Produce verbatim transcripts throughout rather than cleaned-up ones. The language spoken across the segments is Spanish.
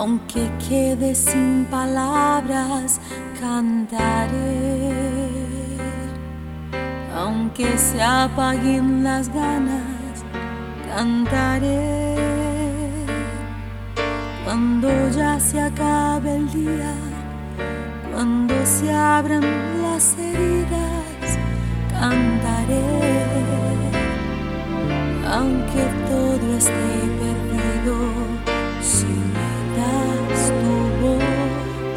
Aunque quede sin palabras, cantaré. Aunque se apaguen las ganas, cantaré. Cuando ya se acabe el día, cuando se abran las heridas, cantaré. Aunque todo esté perdido, si me das tu voz,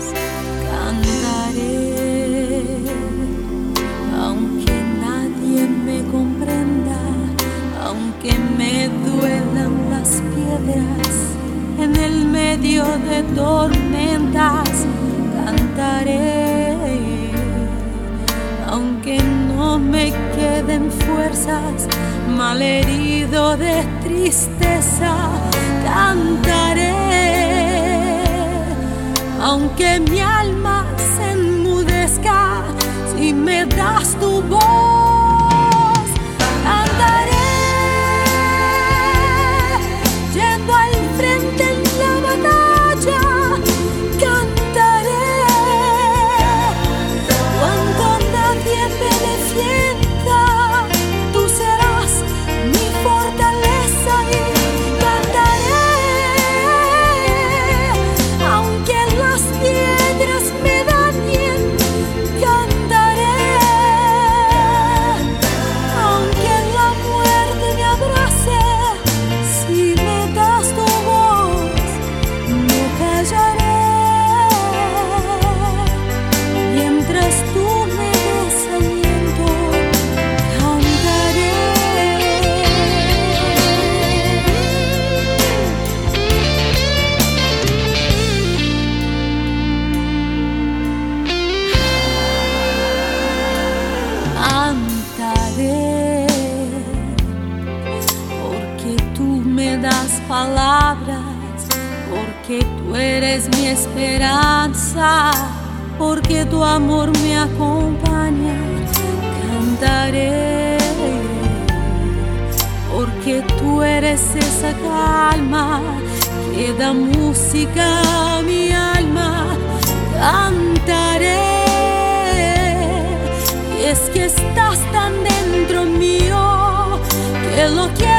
cantaré. Aunque nadie me comprenda, aunque me duelan las piedras, en el medio de tormentas, cantaré. Aunque no me queden fuerzas, malherido de tristeza, cantaré. Aunque mi alma se enmudezca, si me das tu voz, cantaré. Yendo al frente en la batalla, cantaré. Cuando nadie me defienda, tú serás mi fortaleza y cantaré. Aunque las piedras me dañen, cantaré. Aunque la muerte me abrace, si me das tu voz, no callaré. Mientras tú me des aliento, cantaré. Cantaré, porque tú me das palabras, porque tú eres mi esperanza, porque tu amor me acompaña. Cantaré, porque tú eres esa calma que da música a mi alma. Cantaré. Y es que estás tan dentro mío que lo quiero.